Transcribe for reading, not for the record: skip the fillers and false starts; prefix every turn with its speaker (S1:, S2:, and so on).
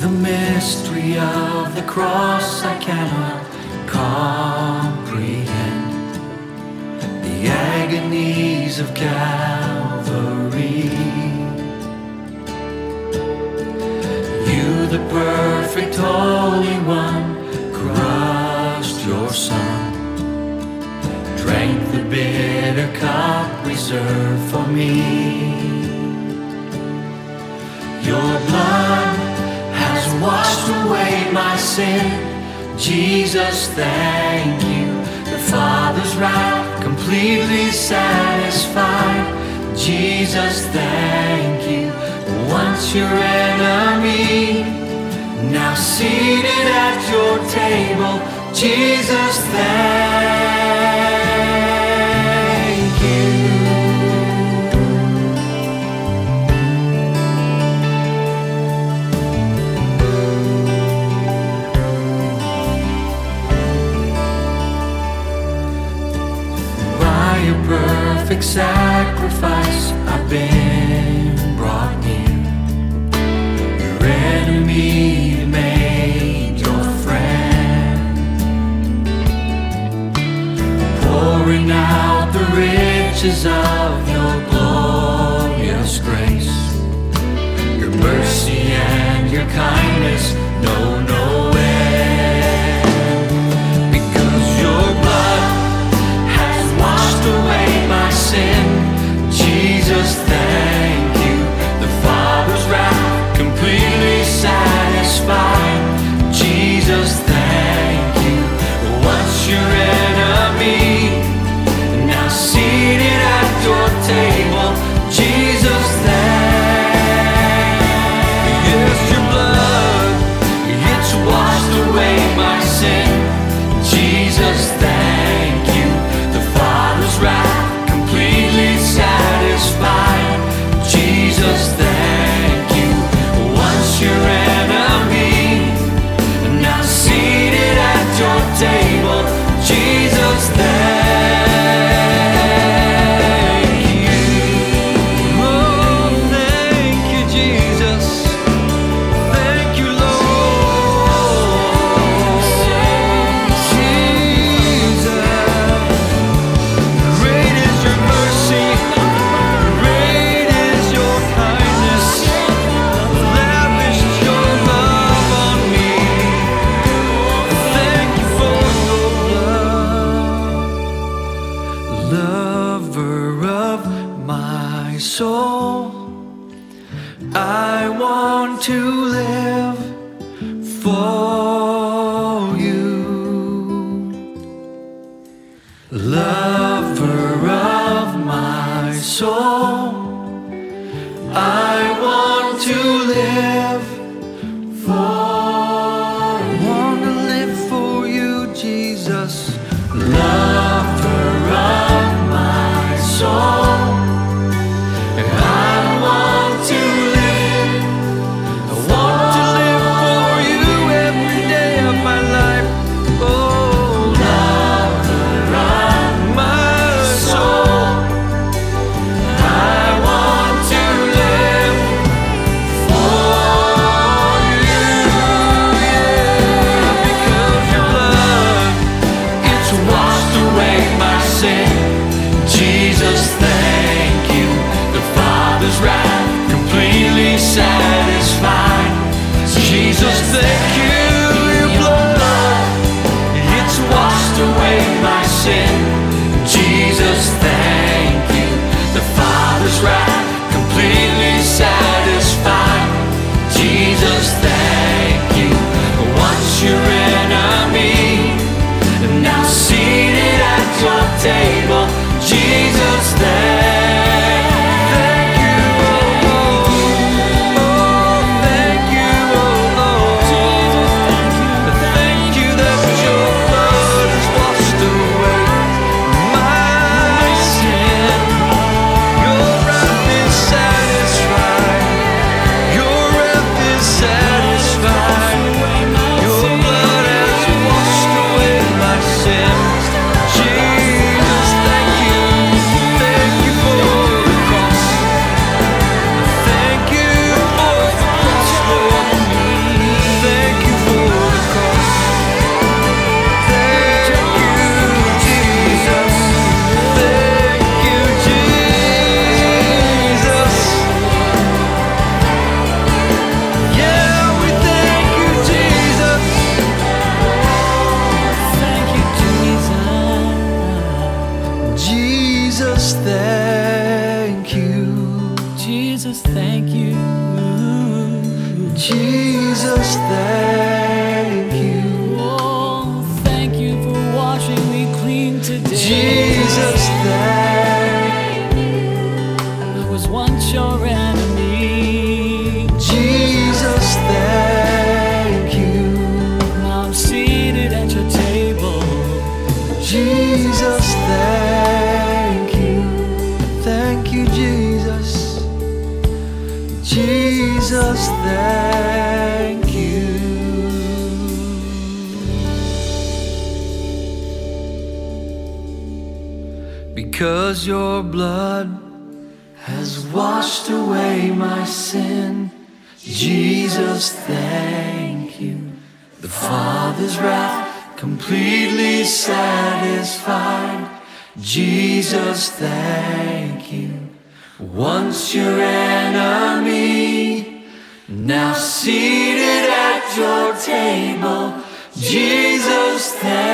S1: The mystery of the cross I cannot comprehend. The agonies of Calvary. You, the perfect Holy One, crushed your Son, drank the bitter cup reserved for me. Your blood has washed away my sin. Jesus, thank you. The Father's wrath completely satisfied. Jesus, thank you. Once your enemy, now seated at your table. Jesus, thank you. By your perfect sacrifice, I've been brought near. Your enemy made your friend, pouring out the riches of your glorious grace. Your mercy and your kindness know no end. Because your blood has washed away my sin. Jesus, thank you. The Father's wrath completely satisfied. Jesus, thank you. Once your enemy, now seated at your table. Jesus, thank you. Yes, your blood, it's washed away my sin. Jesus, thank you. The Father's wrath completely satisfied. Jesus, thank you. Once your enemy, now seated at your table. Jesus, thank you. Oh, thank you, Jesus. Thank you, Lord. Jesus, great is your mercy, great is your kindness, lavished your love on me. Thank you for your blood. Lover of my soul, I want to live for you. Lover of my soul, I want to live for you. I want to live for you, Jesus. Lover of my soul, I want to live. I want to live for you every day of my life. Oh, lover of my soul, I want to live for you. Yeah, because your blood, it's washed away my sin. Jesus, thank you. The Father's wrath completely satisfied. Jesus, thank you. Your blood, it's washed away my sin. Jesus, thank you. The Father's wrath completely satisfied. Jesus, thank you. Once your enemy, now seated at your table. Jesus, thank you, oh Lord. Oh, thank you, oh Lord. Jesus, thank you.
S2: Oh, thank you for washing me clean today.
S1: Jesus, thank
S2: I was once your enemy.
S1: Jesus, thank you.
S2: Now I'm seated at your table.
S1: Jesus, thank you. Thank you, Jesus. Jesus, thank you. Because your blood has washed away my sin. Jesus, thank you. The Father's wrath completely satisfied. Jesus, thank you. Once your enemy, now seated at your table. Jesus, thank you.